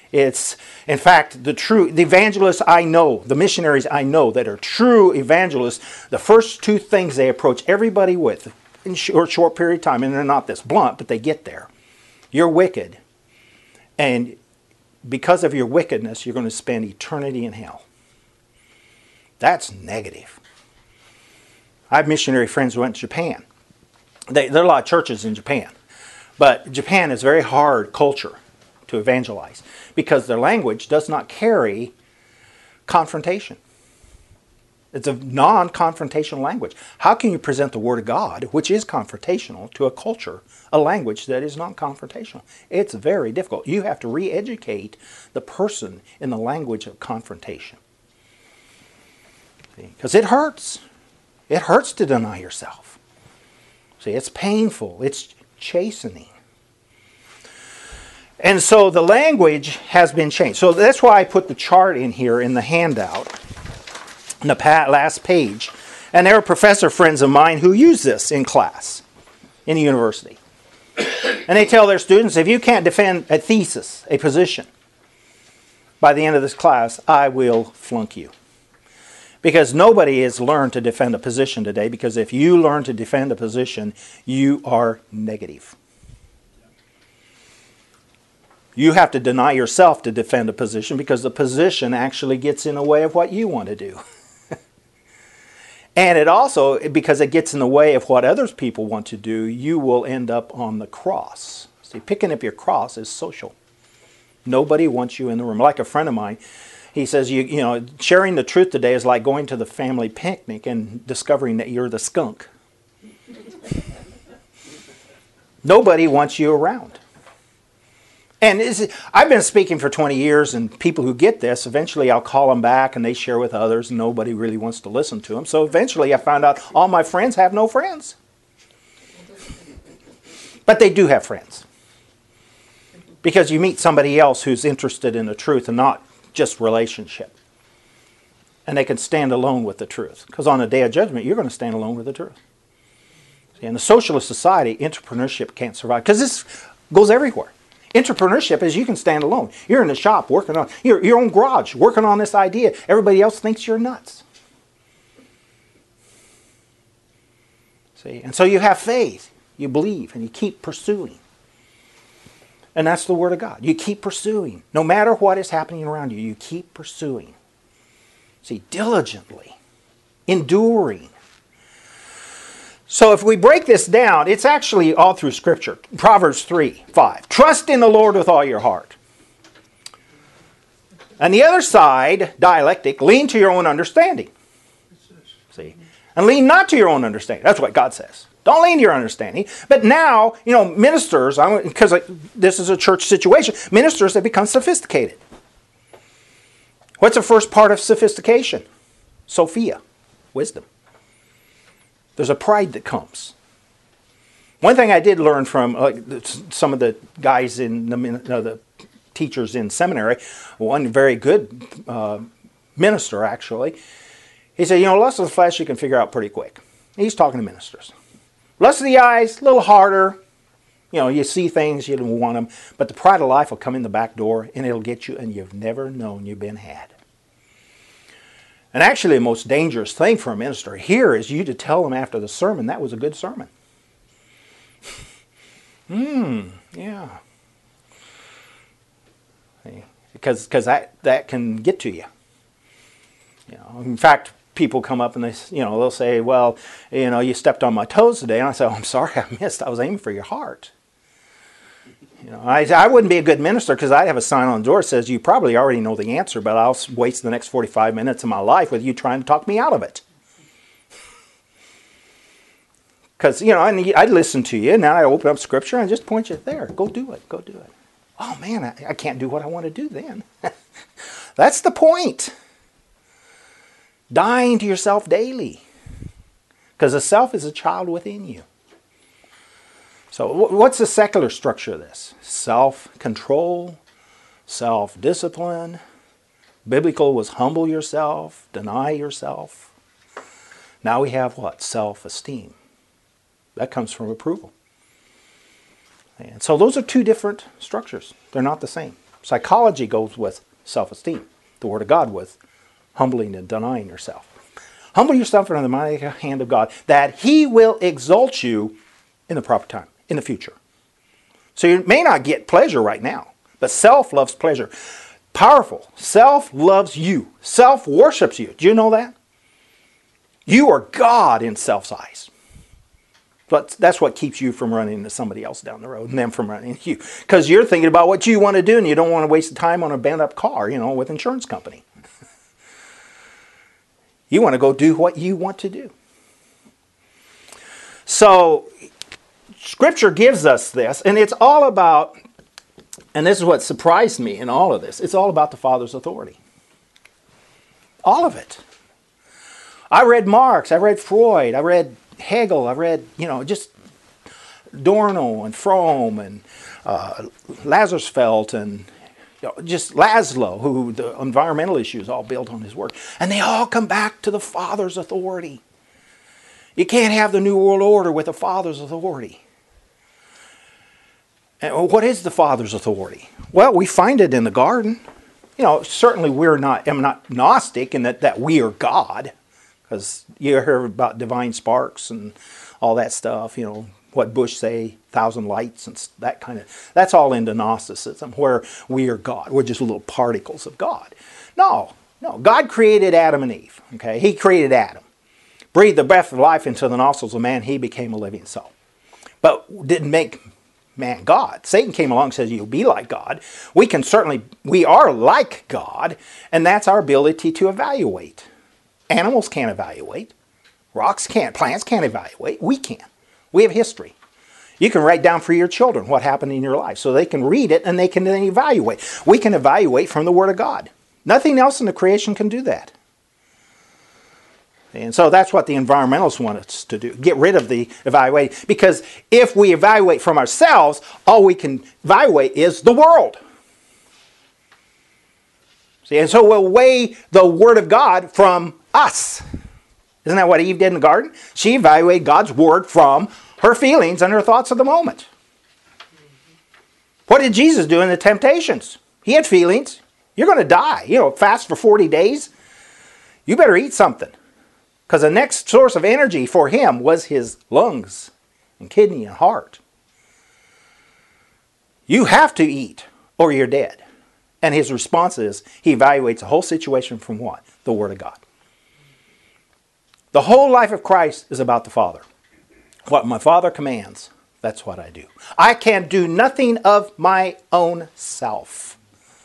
In fact, the evangelists I know, the missionaries I know that are true evangelists, the first two things they approach everybody with in a short period of time, and they're not this blunt, but they get there. You're wicked, and because of your wickedness, you're going to spend eternity in hell. That's negative. I have missionary friends who went to Japan. There are a lot of churches in Japan, but Japan is a very hard culture to evangelize because their language does not carry confrontation. It's a non-confrontational language. How can you present the Word of God, which is confrontational, to a culture, a language that is non-confrontational? It's very difficult. You have to re-educate the person in the language of confrontation. Because it hurts. It hurts to deny yourself. See, it's painful. It's chastening. And so the language has been changed. So that's why I put the chart in here in the handout, in the last page. And there are professor friends of mine who use this in class, in the university. And they tell their students, if you can't defend a thesis, a position, by the end of this class, I will flunk you. Because nobody has learned to defend a position today, because if you learn to defend a position, you are negative. You have to deny yourself to defend a position because the position actually gets in the way of what you want to do. And it also, because it gets in the way of what other people want to do, you will end up on the cross. See, picking up your cross is social. Nobody wants you in the room. Like a friend of mine, he says, you know, sharing the truth today is like going to the family picnic and discovering that you're the skunk. Nobody wants you around. And I've been speaking for 20 years, and people who get this, eventually I'll call them back and they share with others, and nobody really wants to listen to them. So eventually I found out all my friends have no friends. But they do have friends. Because you meet somebody else who's interested in the truth and not just relationship. And they can stand alone with the truth. Because on the day of judgment, you're going to stand alone with the truth. See, in a socialist society, entrepreneurship can't survive. Because this goes everywhere. Entrepreneurship is you can stand alone. You're in the shop working on your own garage, working on this idea. Everybody else thinks you're nuts. See, and so you have faith. You believe and you keep pursuing. And that's the Word of God. You keep pursuing. No matter what is happening around you, you keep pursuing. See, diligently. Enduring. So if we break this down, it's actually all through Scripture. Proverbs 3:5. Trust in the Lord with all your heart. And the other side, dialectic, lean to your own understanding. See? And lean not to your own understanding. That's what God says. Don't lean to your understanding. But now, you know, ministers, because this is a church situation, ministers have become sophisticated. What's the first part of sophistication? Sophia, wisdom. There's a pride that comes. One thing I did learn from some of the guys in the teachers in seminary, one very good minister actually, he said, you know, lust of the flesh you can figure out pretty quick. He's talking to ministers. Lust of the eyes, a little harder. You know, you see things, you don't want them. But the pride of life will come in the back door and it'll get you and you've never known you've been had. And actually the most dangerous thing for a minister here is you to tell them after the sermon, that was a good sermon. Yeah. Because that can get to you. You know, in fact, people come up and they'll say, well, you know, you stepped on my toes today. And I say, oh, I'm sorry, I missed. I was aiming for your heart. You know, I wouldn't be a good minister because I'd have a sign on the door that says, you probably already know the answer, but I'll waste the next 45 minutes of my life with you trying to talk me out of it. Because, you know, I'd listen to you, and now I open up Scripture and just point you there. Go do it. Go do it. Oh, man, I can't do what I want to do then. That's the point. Dying to yourself daily. Because the self is a child within you. So what's the secular structure of this? Self-control, self-discipline. Biblical was humble yourself, deny yourself. Now we have what? Self-esteem. That comes from approval. And so those are two different structures. They're not the same. Psychology goes with self-esteem. The Word of God with humbling and denying yourself. Humble yourself under the mighty hand of God, that He will exalt you in the proper time, in the future. So you may not get pleasure right now, but self loves pleasure. Powerful. Self loves you. Self worships you. Do you know that? You are God in self's eyes. But that's what keeps you from running into somebody else down the road and them from running into you. Because you're thinking about what you want to do and you don't want to waste the time on a bent up car, with insurance company. You want to go do what you want to do. So, Scripture gives us this, and it's all about, and this is what surprised me in all of this, it's all about the Father's authority. All of it. I read Marx, I read Freud, I read Hegel, I read, just Adorno and Fromm and Lazarsfeld and just Laszlo, who the environmental issues all built on his work. And they all come back to the Father's authority. You can't have the New World Order with the Father's authority. And what is the Father's authority? Well, we find it in the garden. Certainly I'm not Gnostic in that we are God. Because you hear about divine sparks and all that stuff, what Bush say, 1,000 lights and that kind of, that's all into Gnosticism, where we are God. We're just little particles of God. No. God created Adam and Eve. Okay, He created Adam. Breathed the breath of life into the nostrils of man, he became a living soul. But didn't make man God. Satan came along and says, you'll be like God. We are like God, and that's our ability to evaluate. Animals can't evaluate. Rocks can't. Plants can't evaluate. We can. We have history. You can write down for your children what happened in your life so they can read it and they can then evaluate. We can evaluate from the Word of God. Nothing else in the creation can do that. And so that's what the environmentalists want us to do. Get rid of the evaluating. Because if we evaluate from ourselves, all we can evaluate is the world. See, and so we'll weigh the Word of God from us. Isn't that what Eve did in the garden? She evaluated God's Word from her feelings and her thoughts of the moment. What did Jesus do in the temptations? He had feelings. You're going to die. Fast for 40 days. You better eat something. Because the next source of energy for him was his lungs and kidney and heart. You have to eat or you're dead. And his response is, he evaluates the whole situation from what? The Word of God. The whole life of Christ is about the Father. What my Father commands, that's what I do. I can do nothing of my own self.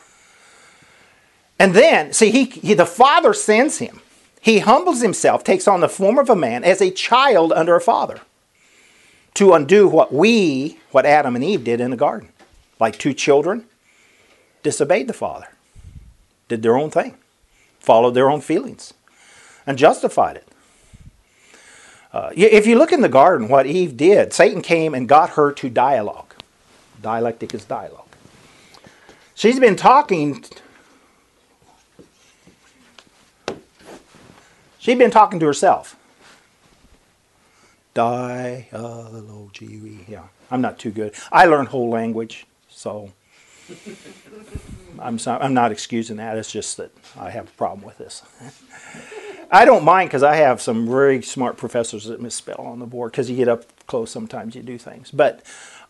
And then, see, the Father sends him. He humbles himself, takes on the form of a man as a child under a father to undo what Adam and Eve did in the garden. Like two children, disobeyed the Father, did their own thing, followed their own feelings, and justified it. If you look in the garden, what Eve did, Satan came and got her to dialogue. Dialectic is dialogue. She's been talking to herself. Dialogue. Yeah, I'm not too good. I learned whole language, so I'm not excusing that. It's just that I have a problem with this. I don't mind because I have some very smart professors that misspell on the board because you get up close sometimes you do things. But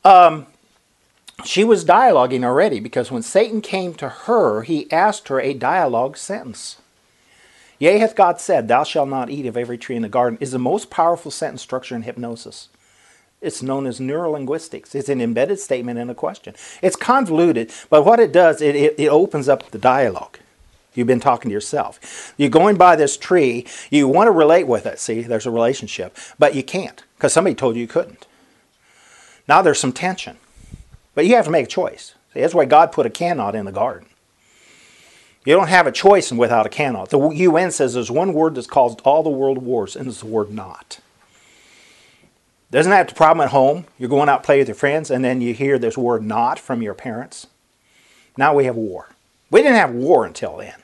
she was dialoguing already because when Satan came to her, he asked her a dialogue sentence. Yea, hath God said, thou shalt not eat of every tree in the garden, is the most powerful sentence structure in hypnosis. It's known as neurolinguistics. It's an embedded statement in a question. It's convoluted, but what it does, it opens up the dialogue. You've been talking to yourself. You're going by this tree. You want to relate with it. See, there's a relationship. But you can't because somebody told you couldn't. Now there's some tension. But you have to make a choice. See, that's why God put a cannot in the garden. You don't have a choice without a cannot. The UN says there's one word that's caused all the world wars, and it's the word not. Isn't that the problem at home? You're going out to play with your friends, and then you hear this word not from your parents. Now we have war. We didn't have war until then.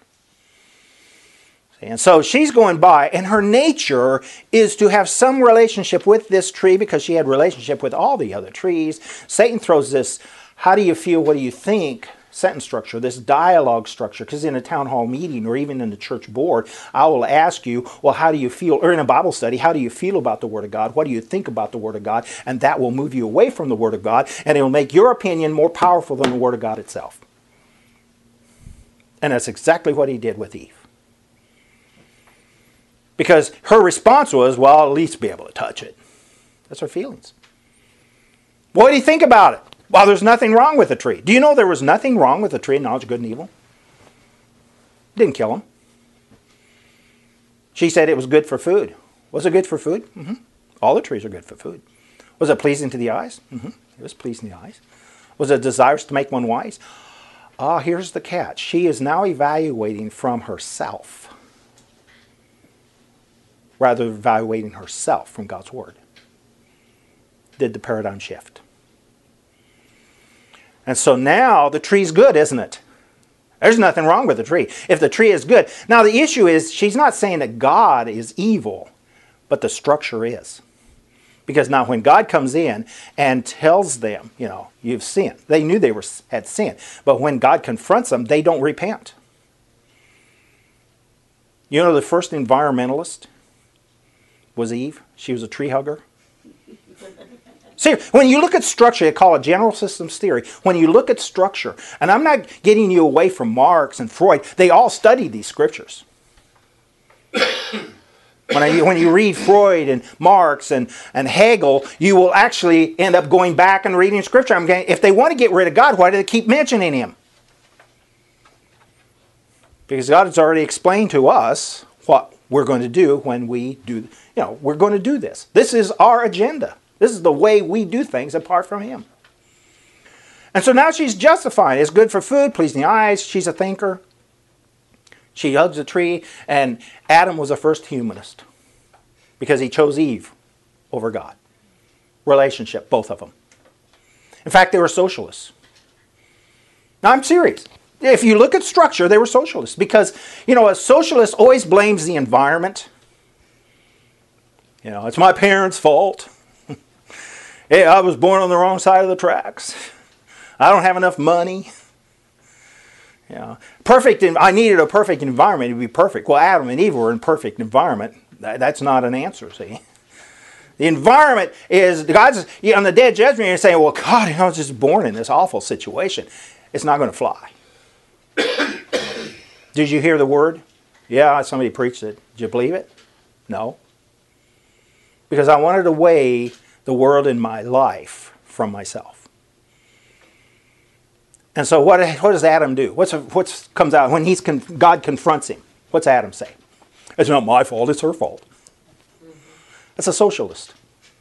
And so she's going by, and her nature is to have some relationship with this tree because she had relationship with all the other trees. Satan throws this, how do you feel, what do you think, sentence structure, this dialogue structure, because in a town hall meeting or even in the church board, I will ask you, well, how do you feel, or in a Bible study, how do you feel about the Word of God? What do you think about the Word of God? And that will move you away from the Word of God, and it will make your opinion more powerful than the Word of God itself. And that's exactly what he did with Eve. Because her response was, well, I'll at least be able to touch it. That's her feelings. What do you think about it? Well, there's nothing wrong with the tree. Do you know there was nothing wrong with the tree of knowledge of good and evil? It didn't kill him. She said it was good for food. Was it good for food? Mm-hmm. All the trees are good for food. Was it pleasing to the eyes? Mm-hmm. It was pleasing to the eyes. Was it desirous to make one wise? Ah, here's the catch. She is now evaluating from herself, rather than evaluating herself from God's Word. Did the paradigm shift? And so now the tree's good, isn't it? There's nothing wrong with the tree. If the tree is good. Now the issue is, she's not saying that God is evil, but the structure is. Because now when God comes in and tells them, you've sinned. They knew they had sinned. But when God confronts them, they don't repent. You know the first environmentalist was Eve. She was a tree hugger. See, when you look at structure, they call it general systems theory. When you look at structure, and I'm not getting you away from Marx and Freud, they all studied these scriptures. When you read Freud and Marx and Hegel, you will actually end up going back and reading scripture. If they want to get rid of God, why do they keep mentioning Him? Because God has already explained to us what we're going to do when we do, we're going to do this. This is our agenda. This is the way we do things apart from Him. And so now she's justifying. It's good for food, pleasing the eyes. She's a thinker. She hugs a tree. And Adam was the first humanist because he chose Eve over God. Relationship, both of them. In fact, they were socialists. Now, I'm serious. If you look at structure, they were socialists. Because, a socialist always blames the environment. It's my parents' fault. Hey, I was born on the wrong side of the tracks. I don't have enough money. I needed a perfect environment to be perfect. Well, Adam and Eve were in perfect environment. That's not an answer, see. The environment is, God's on the day of judgment, you're saying, well, God, I was just born in this awful situation. It's not going to fly. Did you hear the word? Yeah, somebody preached it. Did you believe it? No. Because I wanted to weigh the world in my life from myself. And so what does Adam do? What comes out when God confronts him? What's Adam say? It's not my fault, it's her fault. That's a socialist.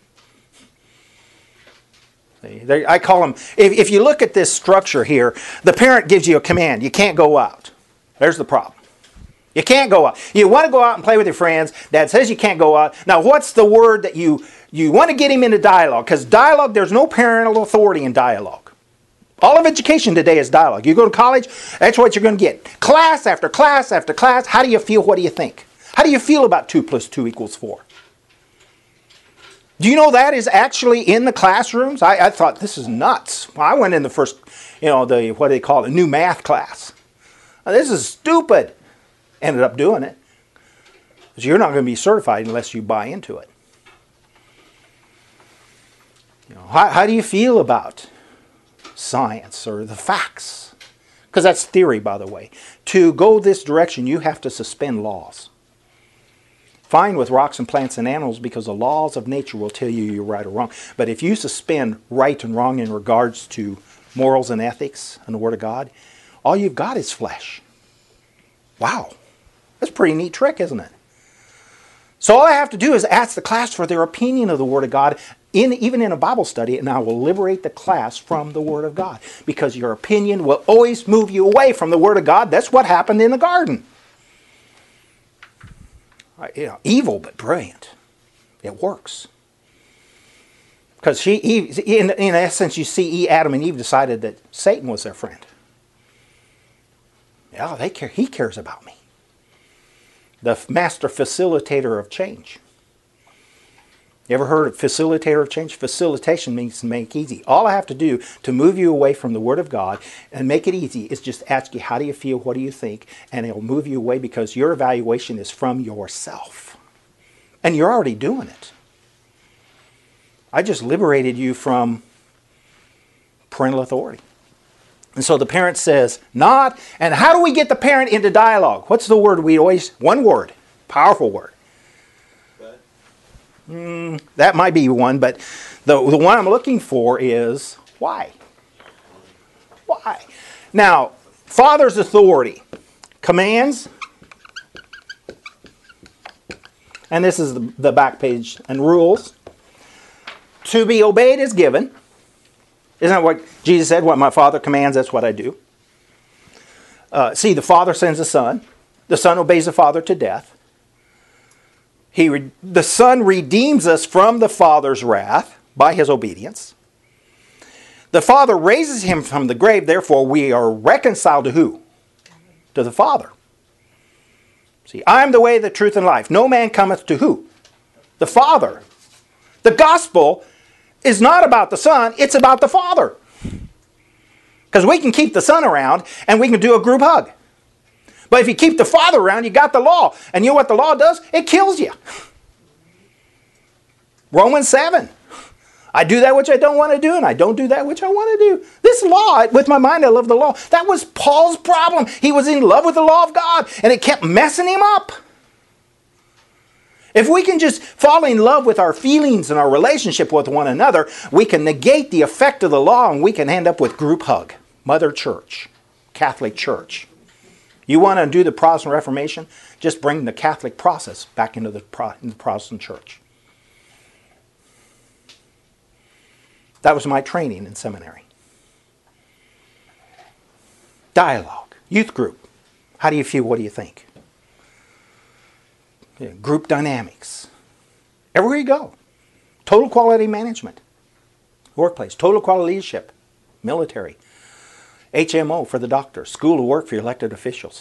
See, I call them, if you look at this structure here, the parent gives you a command. You can't go out. There's the problem. You can't go out. You want to go out and play with your friends. Dad says you can't go out. Now, what's the word that you want to get him into dialogue? Because dialogue, there's no parental authority in dialogue. All of education today is dialogue. You go to college, that's what you're going to get. Class after class after class. How do you feel? What do you think? How do you feel about 2 + 2 = 4? Do you know that is actually in the classrooms? I thought this is nuts. Well, I went in the first, what do they call it, new math class. Now, this is stupid. Ended up doing it. Because you're not going to be certified unless you buy into it. How do you feel about science or the facts? Because that's theory, by the way. To go this direction, you have to suspend laws. Fine with rocks and plants and animals because the laws of nature will tell you you're right or wrong. But if you suspend right and wrong in regards to morals and ethics and the Word of God, all you've got is flesh. Wow. That's a pretty neat trick, isn't it? So all I have to do is ask the class for their opinion of the Word of God, even in a Bible study, and I will liberate the class from the Word of God. Because your opinion will always move you away from the Word of God. That's what happened in the garden. Evil but brilliant. It works. Because in essence, you see Adam and Eve decided that Satan was their friend. Yeah, he cares about me. The master facilitator of change. You ever heard of facilitator of change? Facilitation means to make easy. All I have to do to move you away from the Word of God and make it easy is just ask you, how do you feel? What do you think? And it'll move you away because your evaluation is from yourself. And you're already doing it. I just liberated you from parental authority. And so the parent says, not. And how do we get the parent into dialogue? What's the word we always, one word, powerful word. That might be one, but the one I'm looking for is why. Why? Now, father's authority, commands, and this is the back page, and rules. To be obeyed is given. Isn't that what Jesus said? What my Father commands, that's what I do. See, the Father sends the Son. The Son obeys the Father to death. The Son redeems us from the Father's wrath by His obedience. The Father raises Him from the grave. Therefore, we are reconciled to who? To the Father. See, I am the way, the truth, and life. No man cometh to who? The Father. The gospel is not about the Son, it's about the Father. Because we can keep the Son around and we can do a group hug. But if you keep the Father around, you got the law. And you know what the law does? It kills you. Romans 7. I do that which I don't want to do, and I don't do that which I want to do. This law, with my mind I love the law. That was Paul's problem. He was in love with the law of God, and it kept messing him up. If we can just fall in love with our feelings and our relationship with one another, we can negate the effect of the law, and we can end up with group hug. Mother Church, Catholic Church. You want to do the Protestant Reformation? Just bring the Catholic process back into the Protestant Church. That was my training in seminary. Dialogue. Youth group. How do you feel? What do you think? Yeah, group dynamics. Everywhere you go. Total quality management. Workplace. Total quality leadership. Military. HMO for the doctor, school of work for your elected officials.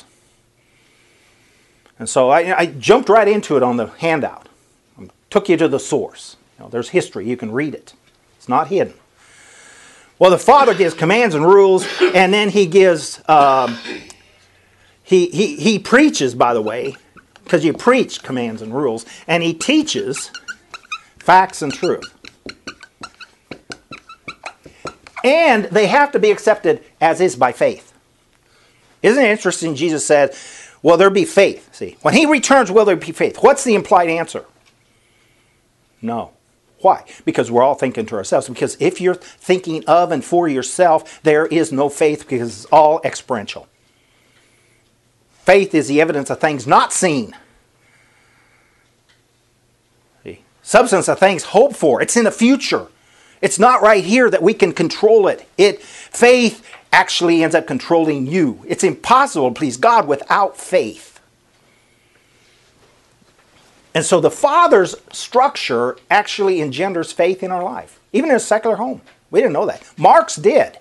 And so I jumped right into it on the handout. Took you to the source. There's history. You can read it. It's not hidden. Well, the Father gives commands and rules, and then He gives, he preaches, by the way, because you preach commands and rules, and He teaches facts and truth. And they have to be accepted as is by faith. Isn't it interesting? Jesus said, will there be faith? See, when He returns, will there be faith? What's the implied answer? No. Why? Because we're all thinking to ourselves. Because if you're thinking of and for yourself, there is no faith because it's all experiential. Faith is the evidence of things not seen. See? Substance of things hoped for. It's in the future. It's not right here that we can control it. Faith actually ends up controlling you. It's impossible to please God without faith. And so the Father's structure actually engenders faith in our life. Even in a secular home. We didn't know that. Marx did.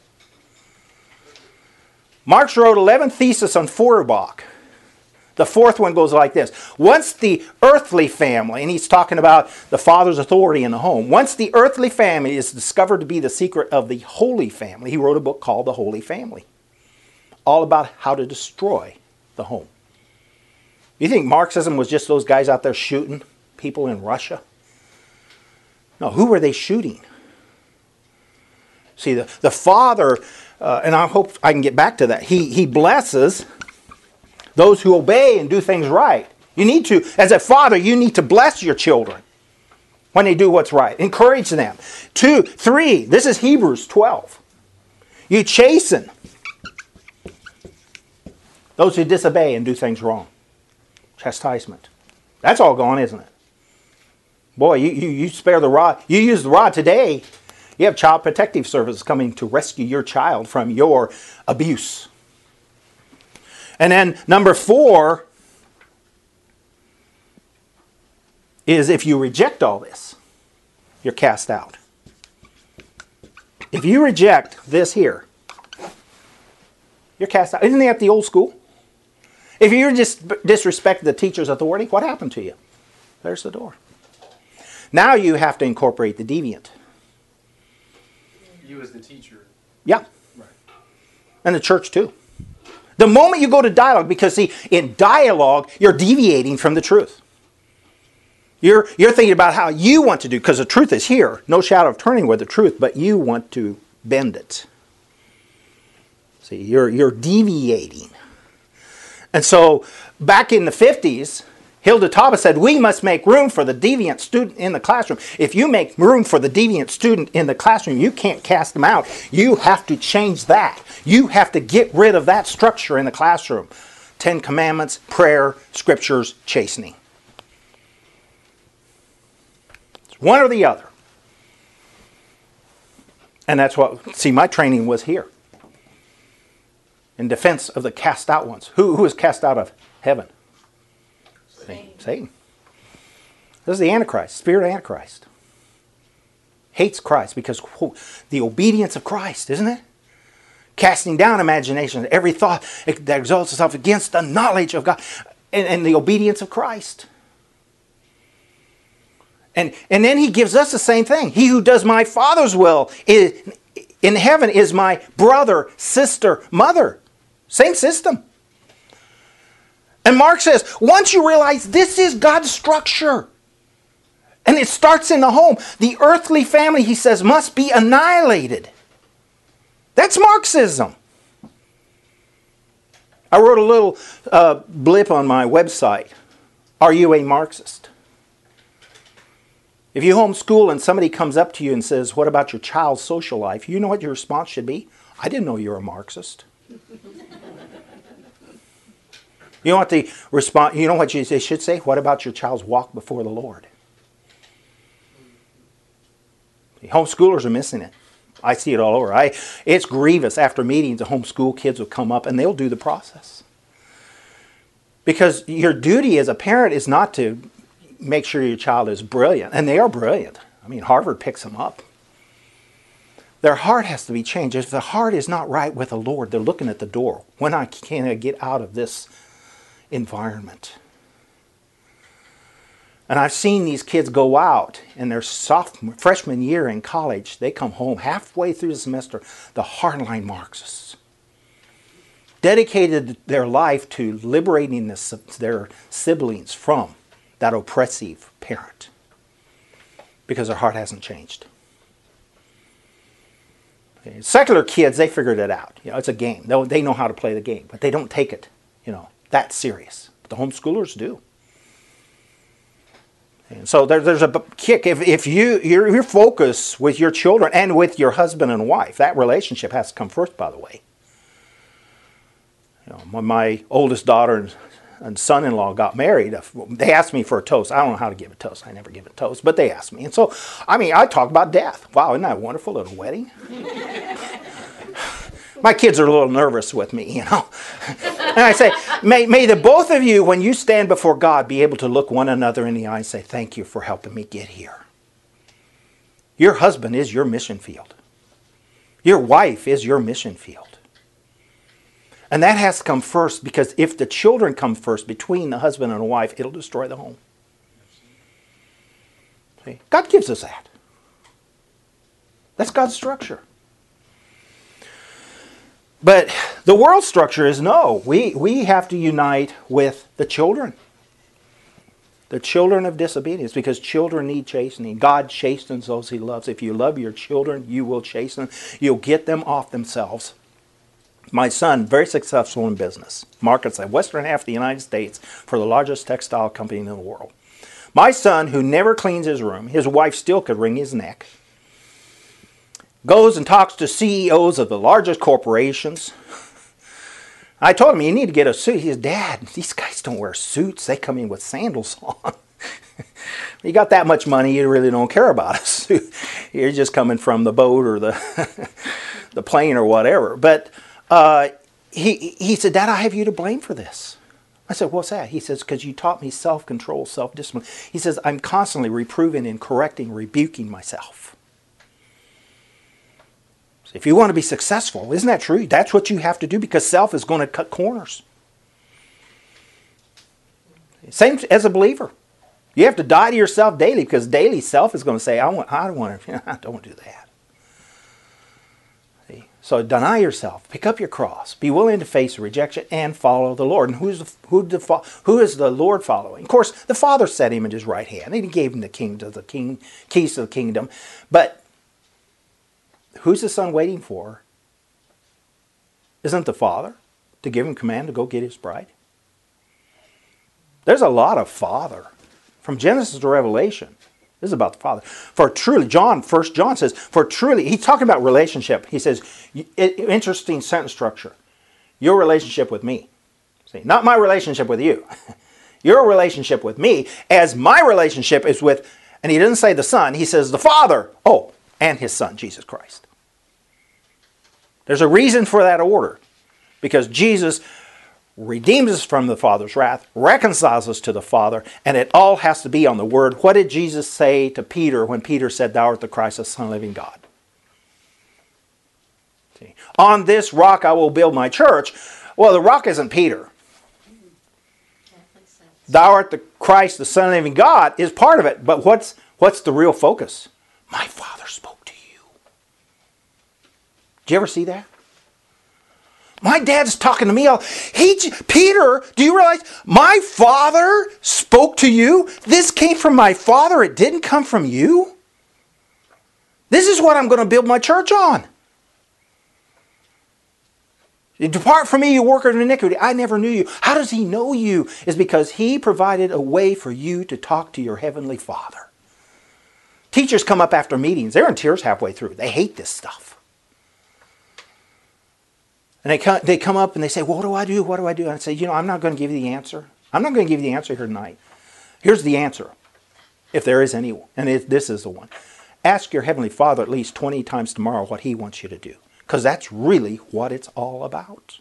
Marx wrote 11 theses on Feuerbach. The fourth one goes like this. Once the earthly family, and he's talking about the father's authority in the home. Once the earthly family is discovered to be the secret of the Holy Family, he wrote a book called The Holy Family. All about how to destroy the home. You think Marxism was just those guys out there shooting people in Russia? No, who were they shooting? See, the Father, and I hope I can get back to that, he blesses those who obey and do things right. You need to, as a father, you need to bless your children when they do what's right. Encourage them. 2, 3, this is Hebrews 12. You chasten those who disobey and do things wrong. Chastisement. That's all gone, isn't it? Boy, you spare the rod. You use the rod today. You have Child Protective Services coming to rescue your child from your abuse. And then number 4 is if you reject all this, you're cast out. If you reject this here, you're cast out. Isn't that the old school? If you just disrespect the teacher's authority, what happened to you? There's the door. Now you have to incorporate the deviant. You as the teacher. Yeah. Right. And the church too. The moment you go to dialogue, because see, in dialogue, you're deviating from the truth. You're thinking about how you want to do, because the truth is here. No shadow of turning with the truth, but you want to bend it. See, you're deviating. And so, back in the 50s, Hilda Tauber said, we must make room for the deviant student in the classroom. If you make room for the deviant student in the classroom, you can't cast them out. You have to change that. You have to get rid of that structure in the classroom. 10 Commandments, prayer, scriptures, chastening. It's one or the other. And that's what, see, my training was here. In defense of the cast out ones. Who was cast out of heaven? Satan. This is the Antichrist, spirit of Antichrist. Hates Christ because, quote, the obedience of Christ, isn't it? Casting down imagination, every thought that exalts itself against the knowledge of God and the obedience of Christ. And then he gives us the same thing. He who does my Father's will in heaven is my brother, sister, mother. Same system. And Mark says, once you realize this is God's structure, and it starts in the home, the earthly family, he says, must be annihilated. That's Marxism. I wrote a little blip on my website. Are you a Marxist? If you homeschool and somebody comes up to you and says, what about your child's social life? You know what your response should be? I didn't know you were a Marxist. You know what the response? You know what they should say? What about your child's walk before the Lord? The homeschoolers are missing it. I see it all over. It's grievous. After meetings, the homeschool kids will come up and they'll do the process. Because your duty as a parent is not to make sure your child is brilliant. And they are brilliant. I mean, Harvard picks them up. Their heart has to be changed. If the heart is not right with the Lord, they're looking at the door. When can I get out of this environment? And I've seen these kids go out in their freshman year in college. They come home halfway through the semester, the hardline Marxists. Dedicated their life to liberating their siblings from that oppressive parent. Because their heart hasn't changed. Okay. Secular kids, they figured it out. You know, it's a game. They know how to play the game, but they don't take it, that serious. But the homeschoolers do. And so there's a kick. If your focus with your children and with your husband and wife, that relationship has to come first, by the way. When my oldest daughter and son-in-law got married, they asked me for a toast. I don't know how to give a toast. I never give a toast, but they asked me. And so, I talk about death. Wow, isn't that a wonderful little wedding? My kids are a little nervous with me, And I say, may the both of you, when you stand before God, be able to look one another in the eye and say, thank you for helping me get here. Your husband is your mission field. Your wife is your mission field. And that has to come first, because if the children come first between the husband and the wife, it'll destroy the home. See? God gives us that. That's God's structure. But the world structure is no. We have to unite with the children. The children of disobedience, because children need chastening. God chastens those He loves. If you love your children, you will chasten them. You'll get them off themselves. My son, very successful in business, markets the western half of the United States for the largest textile company in the world. My son, who never cleans his room, his wife still could wring his neck, goes and talks to CEOs of the largest corporations. I told him, you need to get a suit. He said, Dad, these guys don't wear suits. They come in with sandals on. You got that much money, you really don't care about a suit. You're just coming from the boat or the plane or whatever. But he said, Dad, I have you to blame for this. I said, what's that? He says, because you taught me self-control, self-discipline. He says, I'm constantly reproving and correcting, rebuking myself. If you want to be successful, isn't that true? That's what you have to do, because self is going to cut corners. Same as a believer. You have to die to yourself daily, because daily self is going to say, I don't want to do that. See? So deny yourself. Pick up your cross. Be willing to face rejection and follow the Lord. And who is the Lord following? Of course, the Father set him at his right hand, and he gave him the keys to the kingdom. But who's the Son waiting for? Isn't the Father to give him command to go get his bride? There's a lot of Father. From Genesis to Revelation, this is about the Father. For truly, 1 John says, for truly, he's talking about relationship. He says, interesting sentence structure. Your relationship with me. See, not my relationship with you. Your relationship with me, as my relationship is with, and he doesn't say the Son, he says the Father. Oh, and his Son, Jesus Christ. There's a reason for that order. Because Jesus redeems us from the Father's wrath, reconciles us to the Father, and it all has to be on the Word. What did Jesus say to Peter when Peter said, Thou art the Christ, the Son of the living God? See? On this rock I will build my church. Well, the rock isn't Peter. Thou art the Christ, the Son of the living God is part of it. But what's the real focus? My Father spoke to you. Did you ever see that? My dad's talking to me. Peter, do you realize my Father spoke to you? This came from my Father. It didn't come from you. This is what I'm going to build my church on. Depart from me, you worker of iniquity. I never knew you. How does he know you? It's because he provided a way for you to talk to your heavenly Father. Teachers come up after meetings. They're in tears halfway through. They hate this stuff. And they come up and they say, well, what do I do? What do I do? And I say, I'm not going to give you the answer. I'm not going to give you the answer here tonight. Here's the answer, if there is any one. And this is the one. Ask your Heavenly Father at least 20 times tomorrow what He wants you to do. Because that's really what it's all about.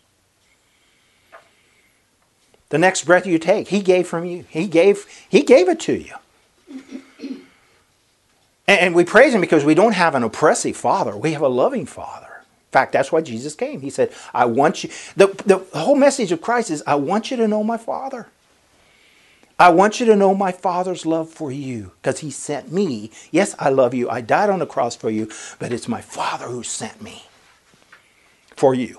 The next breath you take, He gave from you. He gave it to you. And we praise Him because we don't have an oppressive Father. We have a loving Father. In fact, that's why Jesus came. He said, I want you. The whole message of Christ is, I want you to know my Father. I want you to know my Father's love for you. Because He sent me. Yes, I love you. I died on the cross for you. But it's my Father who sent me for you.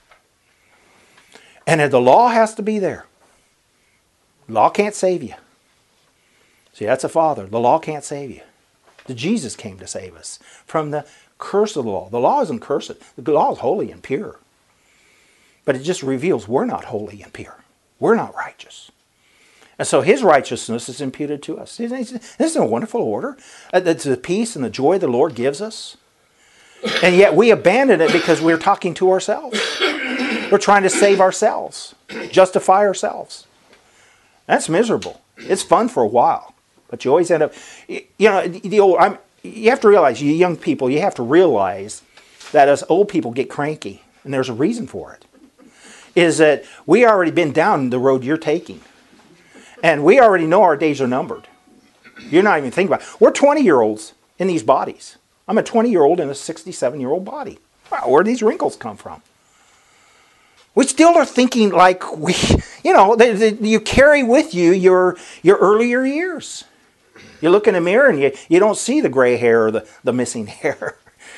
And the law has to be there. Law can't save you. See, that's a Father. The law can't save you. Jesus came to save us from the curse of the law. The law isn't cursed. The law is holy and pure. But it just reveals we're not holy and pure. We're not righteous. And so His righteousness is imputed to us. Isn't this a wonderful order? It's the peace and the joy the Lord gives us. And yet we abandon it because we're talking to ourselves. We're trying to save ourselves. Justify ourselves. That's miserable. It's fun for a while. But you always end up... You have to realize, you young people, you have to realize that us old people get cranky. And there's a reason for it. Is that we already been down the road you're taking. And we already know our days are numbered. You're not even thinking about it. We're 20-year-olds in these bodies. I'm a 20-year-old in a 67-year-old body. Wow, where do these wrinkles come from? We still are thinking like you carry with you your earlier years. You look in the mirror and you don't see the gray hair or the missing hair.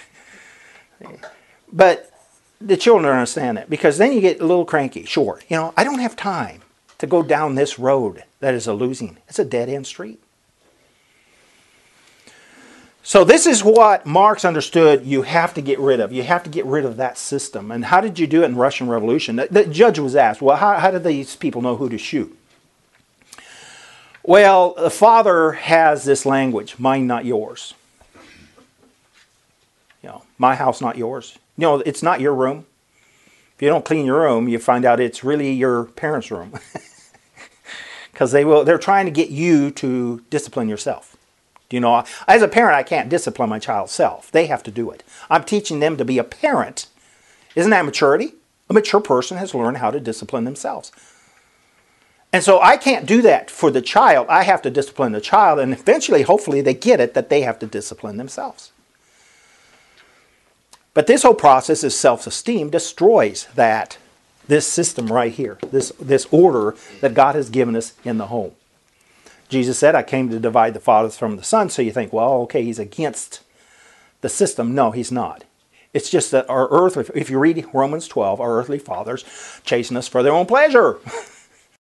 But the children don't understand that, because then you get a little cranky. Sure, I don't have time to go down this road that is a losing. It's a dead-end street. So this is what Marx understood you have to get rid of. You have to get rid of that system. And how did you do it in the Russian Revolution? The judge was asked, well, how did these people know who to shoot? Well, the Father has this language, mine, not yours. My house, not yours. It's not your room. If you don't clean your room, you find out it's really your parents' room. Because they're trying to get you to discipline yourself. As a parent, I can't discipline my child's self. They have to do it. I'm teaching them to be a parent. Isn't that maturity? A mature person has learned how to discipline themselves. And so I can't do that for the child. I have to discipline the child, and eventually, hopefully, they get it that they have to discipline themselves. But this whole process is self-esteem destroys this system right here, this order that God has given us in the home. Jesus said, I came to divide the fathers from the sons. So you think, well, okay, he's against the system. No, he's not. It's just that our earth, if you read Romans 12, our earthly fathers chasing us for their own pleasure.